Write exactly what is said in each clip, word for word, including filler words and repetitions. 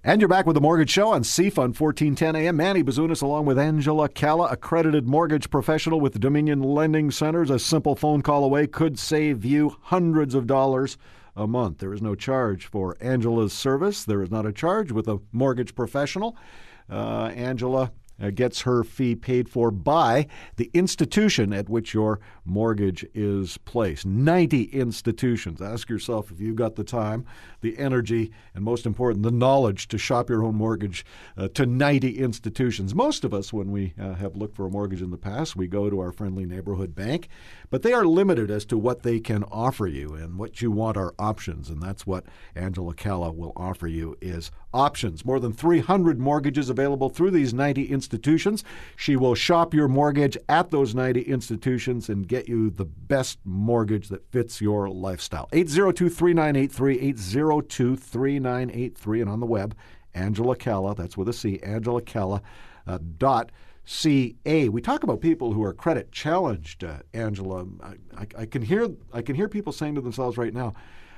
And you're back with the Mortgage Show on C F U N fourteen ten A M. Manny Bazunas along with Angela Calla, accredited mortgage professional with Dominion Lending Centers. A simple phone call away could save you hundreds of dollars a month. There is no charge for Angela's service. There is not a charge with a mortgage professional. Uh, Angela uh, gets her fee paid for by the institution at which your mortgage is placed. ninety institutions. Ask yourself if you've got the time, the energy, and most important, the knowledge to shop your own mortgage uh, to ninety institutions. Most of us, when we uh, have looked for a mortgage in the past, we go to our friendly neighborhood bank, but they are limited as to what they can offer you, and what you want are options, and that's what Angela Calla will offer you is options. More than three hundred mortgages available through these ninety institutions. She will shop your mortgage at those ninety institutions and get you the best mortgage that fits your lifestyle. eight zero two, three nine eight three, eight zero two, three nine eight three, and on the web, Angela Calla, that's with a C, Angela Calla uh, dot C A. We talk about people who are credit challenged, uh, Angela. I, I, I can hear I can hear people saying to themselves right now,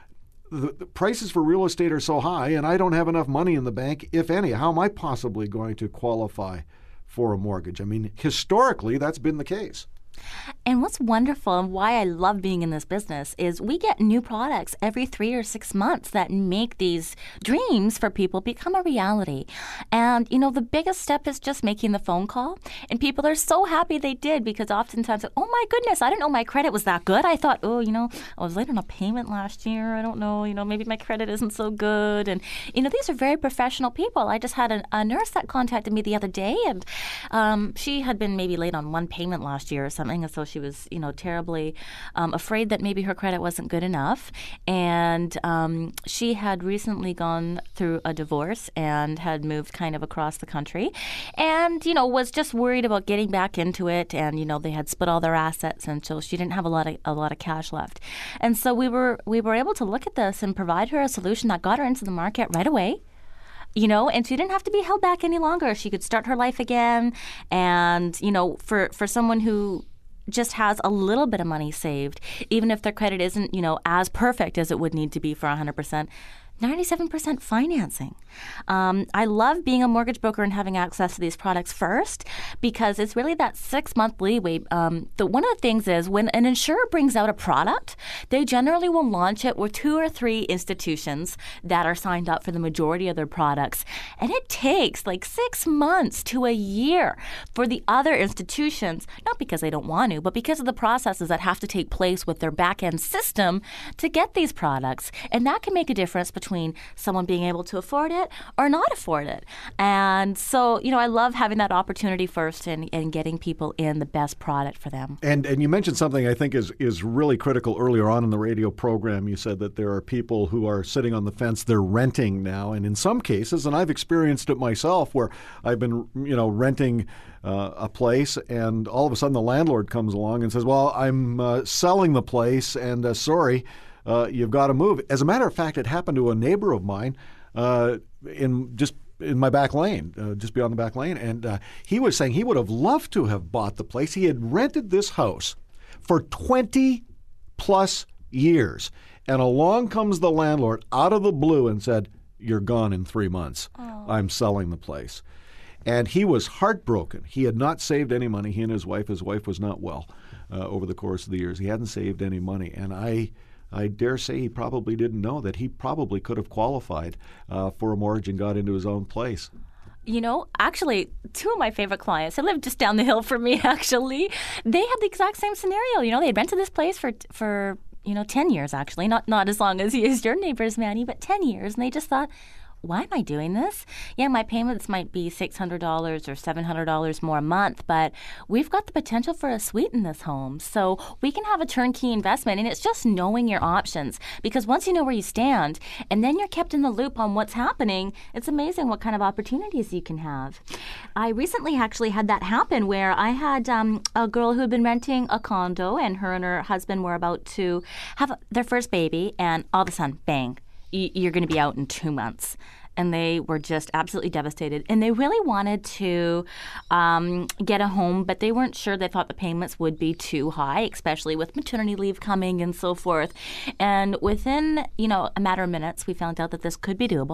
the, the prices for real estate are so high and I don't have enough money in the bank, if any. How am I possibly going to qualify for a mortgage? I mean, historically, that's been the case. And what's wonderful and why I love being in this business is we get new products every three or six months that make these dreams for people become a reality. And, you know, the biggest step is just making the phone call. And people are so happy they did because oftentimes, oh, my goodness, I didn't know my credit was that good. I thought, oh, you know, I was late on a payment last year. I don't know, you know, maybe my credit isn't so good. And, you know, these are very professional people. I just had a, a nurse that contacted me the other day, and um, she had been maybe late on one payment last year or something. And so she was, you know, terribly um, afraid that maybe her credit wasn't good enough. And um, she had recently gone through a divorce and had moved kind of across the country and, you know, was just worried about getting back into it. And, you know, they had split all their assets, and so she didn't have a lot of a lot of cash left. And so we were we were able to look at this and provide her a solution that got her into the market right away. You know, and she didn't have to be held back any longer. She could start her life again. And, you know, for, for someone who just has a little bit of money saved, even if their credit isn't, you know, as perfect as it would need to be for one hundred percent, ninety-seven percent financing. Um, I love being a mortgage broker and having access to these products first because it's really that six-month leeway. Um, the, one of the things is when an insurer brings out a product, they generally will launch it with two or three institutions that are signed up for the majority of their products. And it takes like six months to a year for the other institutions, not because they don't want to, but because of the processes that have to take place with their back-end system to get these products. And that can make a difference between between someone being able to afford it or not afford it. And so, you know, I love having that opportunity first and, and getting people in the best product for them. And and you mentioned something I think is, is really critical earlier on in the radio program. You said that there are people who are sitting on the fence, they're renting now. And in some cases, and I've experienced it myself, where I've been, you know, renting uh, a place and all of a sudden the landlord comes along and says, well, I'm uh, selling the place and uh, sorry, Uh, you've got to move. As a matter of fact, it happened to a neighbor of mine uh, in just in my back lane, uh, just beyond the back lane. And uh, he was saying he would have loved to have bought the place. He had rented this house for twenty plus years. And along comes the landlord out of the blue and said, you're gone in three months. Oh. I'm selling the place. And he was heartbroken. He had not saved any money. He and his wife, his wife was not well uh, over the course of the years. He hadn't saved any money. And I... I dare say he probably didn't know that he probably could have qualified uh, for a mortgage and got into his own place. You know, actually, two of my favorite clients, they live just down the hill from me, actually. They had the exact same scenario. You know, they had rented this place for, for you know, ten years, actually. Not not as long as, as your neighbors, Manny, but ten years. And they just thought, why am I doing this? Yeah, my payments might be six hundred dollars or seven hundred dollars more a month, but we've got the potential for a suite in this home. So we can have a turnkey investment, and it's just knowing your options. Because once you know where you stand, and then you're kept in the loop on what's happening, it's amazing what kind of opportunities you can have. I recently actually had that happen where I had um, a girl who had been renting a condo, and her and her husband were about to have their first baby, and all of a sudden, bang, you're going to be out in two months. And they were just absolutely devastated. And they really wanted to um, get a home, but they weren't sure. They thought the payments would be too high, especially with maternity leave coming and so forth. And within, you know, a matter of minutes, we found out that this could be doable.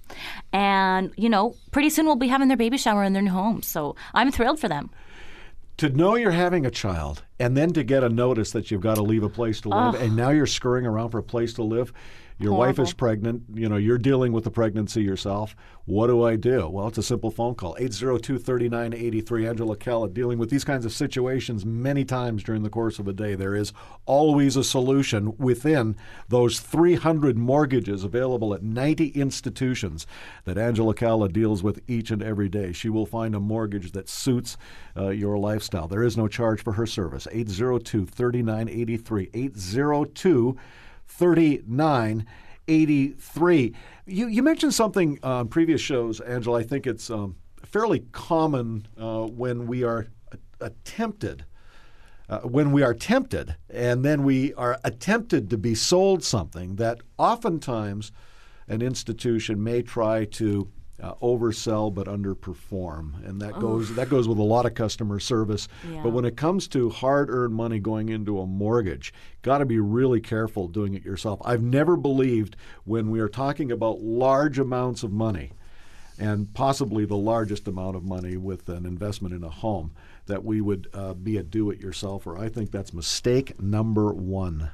And, you know, pretty soon we'll be having their baby shower in their new home. So I'm thrilled for them. To know you're having a child and then to get a notice that you've got to leave a place to live, Oh. and now you're scurrying around for a place to live. Your wife is Horrible. pregnant. You know, you're dealing with the pregnancy yourself. What do I do? Well, it's a simple phone call. eight zero two, three nine eight three. Angela Calla dealing with these kinds of situations many times during the course of a day. There is always a solution within those three hundred mortgages available at ninety institutions that Angela Calla deals with each and every day. She will find a mortgage that suits uh, your lifestyle. There is no charge for her service. eight zero two, three nine eight three. eight zero two, thirty-nine eighty-three. You you mentioned something uh, on previous shows, Angela. I think it's um, fairly common uh, when we are a- attempted, uh, when we are tempted, and then we are attempted to be sold something that oftentimes an institution may try to Uh, oversell but underperform, and that goes that goes with a lot of customer service. Yeah. But when it comes to hard-earned money going into a mortgage, got to be really careful doing it yourself. I've never believed when we are talking about large amounts of money, and possibly the largest amount of money with an investment in a home, that we would uh, be a do-it-yourselfer. I think that's mistake number one.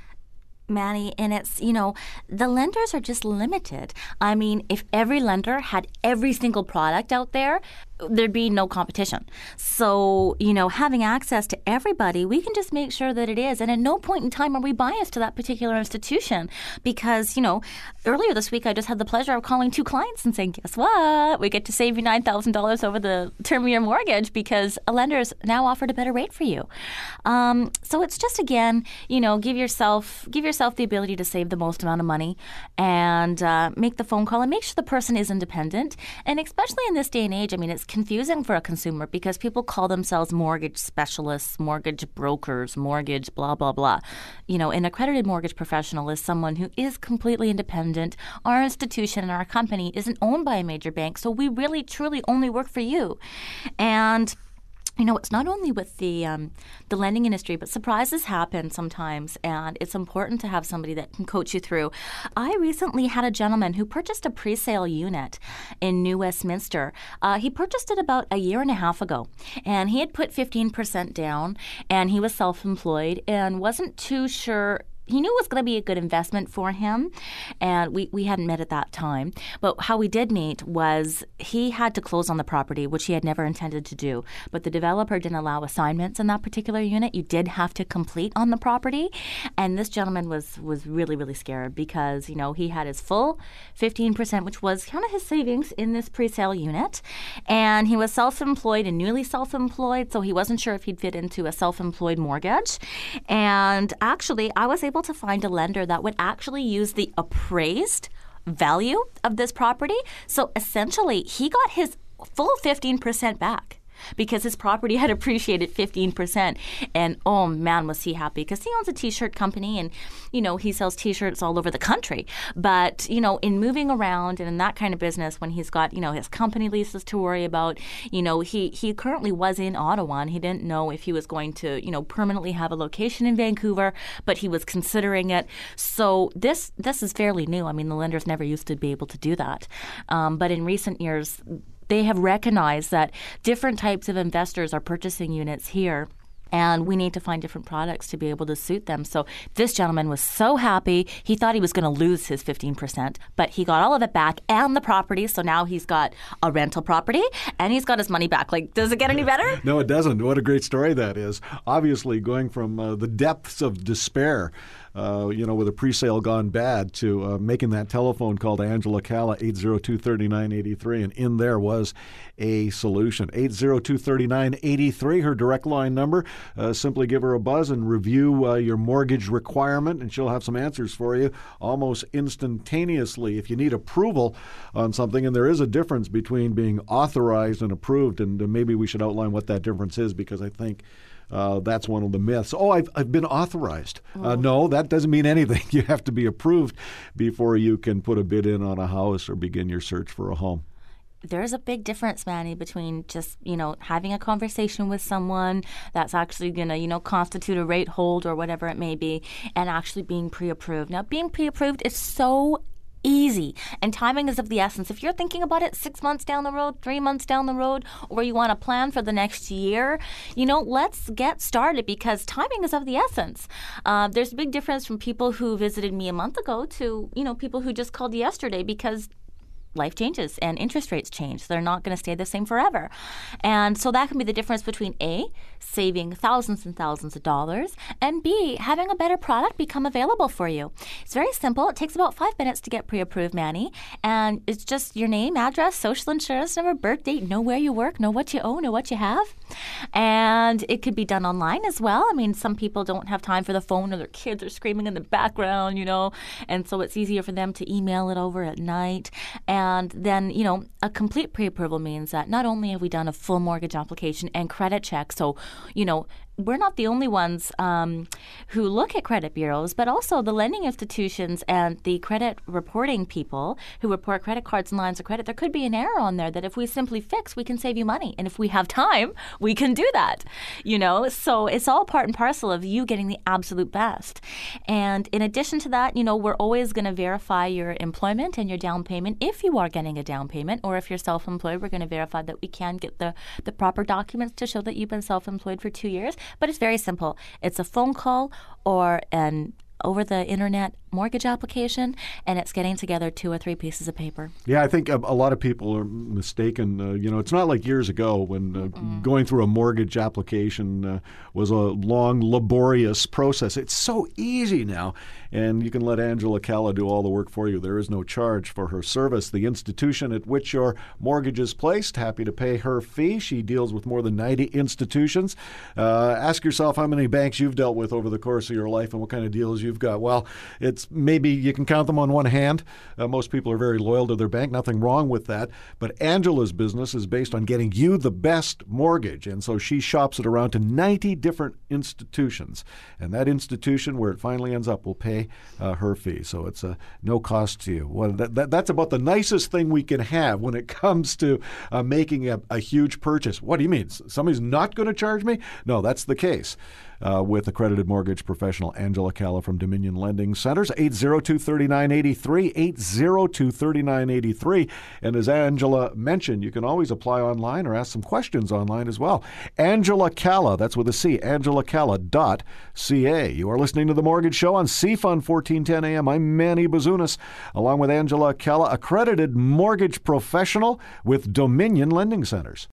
Manny, and it's, you know, the lenders are just limited. I mean, if every lender had every single product out there, there'd be no competition. So, you know, having access to everybody, we can just make sure that it is. And at no point in time are we biased to that particular institution because, you know, earlier this week I just had the pleasure of calling two clients and saying, guess what? We get to save you nine thousand dollars over the term of your mortgage because a lender's now offered a better rate for you. Um, so it's just, again, you know, give yourself, give yourself the ability to save the most amount of money and uh, make the phone call and make sure the person is independent. And especially in this day and age, I mean, it's confusing for a consumer because people call themselves mortgage specialists, mortgage brokers, mortgage blah, blah, blah. You know, an accredited mortgage professional is someone who is completely independent. Our institution and our company isn't owned by a major bank, so we really, truly only work for you. And you know, it's not only with the um, the lending industry, but surprises happen sometimes, and it's important to have somebody that can coach you through. I recently had a gentleman who purchased a pre-sale unit in New Westminster. Uh, he purchased it about a year and a half ago, and he had put fifteen percent down, and he was self-employed and wasn't too sure. He knew it was going to be a good investment for him, and we, we hadn't met at that time. But how we did meet was he had to close on the property, which he had never intended to do. But the developer didn't allow assignments in that particular unit. You did have to complete on the property. And this gentleman was, was really, really scared because, you know, he had his full fifteen percent, which was kind of his savings in this pre-sale unit. And he was self-employed and newly self-employed, so he wasn't sure if he'd fit into a self-employed mortgage. And actually, I was able to find a lender that would actually use the appraised value of this property. So essentially, he got his full fifteen percent back because his property had appreciated fifteen percent. And oh man, was he happy because he owns a t-shirt company and, you know, he sells t-shirts all over the country. But, you know, in moving around and in that kind of business, when he's got, you know, his company leases to worry about, you know, he, he currently was in Ottawa and he didn't know if he was going to, you know, permanently have a location in Vancouver, but he was considering it. So this, this is fairly new. I mean, the lenders never used to be able to do that. Um, but in recent years, they have recognized that different types of investors are purchasing units here. And we need to find different products to be able to suit them. So this gentleman was so happy. He thought he was going to lose his fifteen percent, but he got all of it back and the property. So now he's got a rental property and he's got his money back. Like, does it get any better? No, it doesn't. What a great story that is. Obviously, going from uh, the depths of despair, uh, you know, with a pre-sale gone bad, to uh, making that telephone call to Angela Calla, eight zero two, three nine eight three, and in there was a solution. eight zero two, three nine eight three, her direct line number. Uh, simply give her a buzz and review uh, your mortgage requirement, and she'll have some answers for you almost instantaneously. If you need approval on something, and there is a difference between being authorized and approved, and uh, maybe we should outline what that difference is, because I think Uh, that's one of the myths. Oh, I've, I've been authorized. Uh, no, that doesn't mean anything. You have to be approved before you can put a bid in on a house or begin your search for a home. There's a big difference, Manny, between just, you know, having a conversation with someone that's actually going to, you know, constitute a rate hold or whatever it may be, and actually being pre-approved. Now, being pre-approved is so easy. And timing is of the essence. If you're thinking about it six months down the road, three months down the road, or you want to plan for the next year, you know, let's get started because timing is of the essence. Uh, there's a big difference from people who visited me a month ago to, you know, people who just called yesterday because life changes and interest rates change. They're not going to stay the same forever. And so that can be the difference between A, saving thousands and thousands of dollars, and B, having a better product become available for you. It's very simple. It takes about five minutes to get pre-approved, Manny. And it's just your name, address, social insurance number, birth date, know where you work, know what you own, know what you have. And it could be done online as well. I mean, some people don't have time for the phone or their kids are screaming in the background, you know, and so it's easier for them to email it over at night. And And then, you know, a complete pre-approval means that not only have we done a full mortgage application and credit check, so, you know, we're not the only ones um, who look at credit bureaus, but also the lending institutions and the credit reporting people who report credit cards and lines of credit. There could be an error on there that if we simply fix, we can save you money. And if we have time, we can do that, you know. So it's all part and parcel of you getting the absolute best. And in addition to that, you know, we're always going to verify your employment and your down payment if you are getting a down payment, or if you're self-employed, we're going to verify that we can get the, the proper documents to show that you've been self-employed for two years. But it's very simple. It's a phone call or an over-the-internet mortgage application, and it's getting together two or three pieces of paper. Yeah, I think a, a lot of people are mistaken. Uh, you know, it's not like years ago when uh, mm-hmm. going through a mortgage application uh, was a long, laborious process. It's so easy now, and you can let Angela Calla do all the work for you. There is no charge for her service. The institution at which your mortgage is placed, happy to pay her fee. She deals with more than ninety institutions. Uh, ask yourself how many banks you've dealt with over the course of your life and what kind of deals you've got. Well, it's maybe you can count them on one hand. Uh, most people are very loyal to their bank. Nothing wrong with that. But Angela's business is based on getting you the best mortgage. And so she shops it around to ninety different institutions. And that institution, where it finally ends up, will pay uh, her fee. So it's uh, no cost to you. Well, that, that, that's about the nicest thing we can have when it comes to uh, making a, a huge purchase. What do you mean? Somebody's not going to charge me? No, that's the case. Uh, with accredited mortgage professional Angela Calla from Dominion Lending Centers, eight zero two, three nine eight three, eight zero two, three nine eight three. And as Angela mentioned, you can always apply online or ask some questions online as well. Angela Calla, that's with a C, angela calla dot c a. You are listening to The Mortgage Show on C F U N fourteen ten A M. I'm Manny Bazunas, along with Angela Calla, accredited mortgage professional with Dominion Lending Centers.